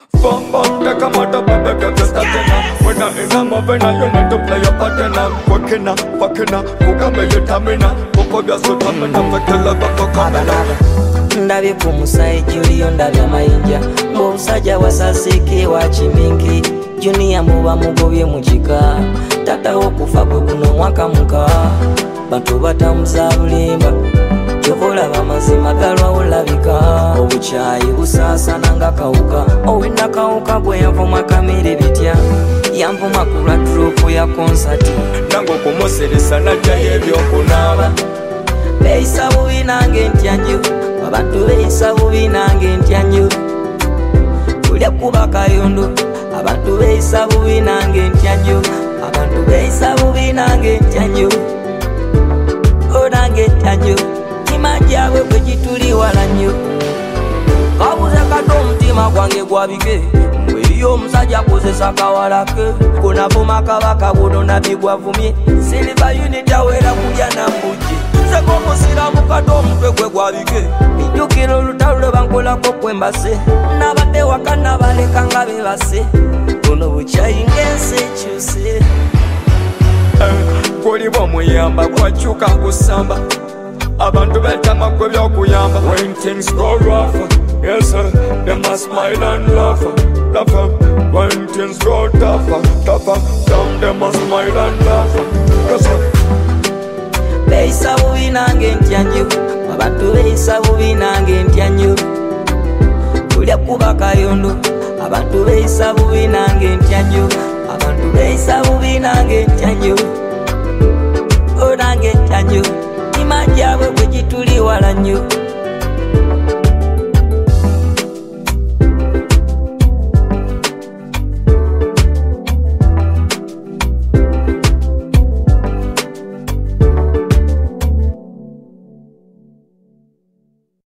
Bum take a matter, baby, get to starting up. When I'm in a moving, you need to play your part in up. Working up, fucking up, who can make you tamina? Who can so tamina, but tell her about the coming. Ndabye ku musayi Julio ndabye amayinja ng'omusajja wasasike wa kiminki Junior muba mugobye mu kika tata okufa gwe guno mwaka muka bantu batamuza bulimba kyokolaba amazima galwawo olabika obukyayi busaasana nga kawuka owena kawuka bwe yavuma kamere bitya yanvuma ku lwa turupu ya konsati nange okumuseresa najjayo ebyokunaaba beeyisa bubi nange ntya nju abantu beeyisa bubi nange ntya nnyo kulya kuba kayondo abantu beeyisa bubi nange ntya nnyo abantu beeyisa bubi nange ntya nnyo nange ntya nnyo tima gyabwe bwe gituli wala nnyo kabuze kato omutima gwange gwabike mbweriyo omusajja akozesa kawalake gonavuma kabaka buno nabye gwavumye siliva unit awera kulya nambujje seko omusiramu kato omutwe gwe gwabike ijjukira olutalo lwe bankolako kwembase nabadde waka nabaleka nga bebase buno bukyayi ng'ensi ekyuse kuli bw'omuyamba gwakyuka kusamba abantu betama kwe byokuyamba when things go rough yes sir they must smile and laugh when things go tougher they must smile and laugh yes sir beeyisa bubi nange ntya nnyo abantu beeyisa bubi nange ntya nnyo kulya kuba kayondo abantu beeyisa bubi nange ntya nnyo abantu beeyisa bubi nange ntya nnyo nange ntya nnyo tima gyabwe bwe gituli wala nnyo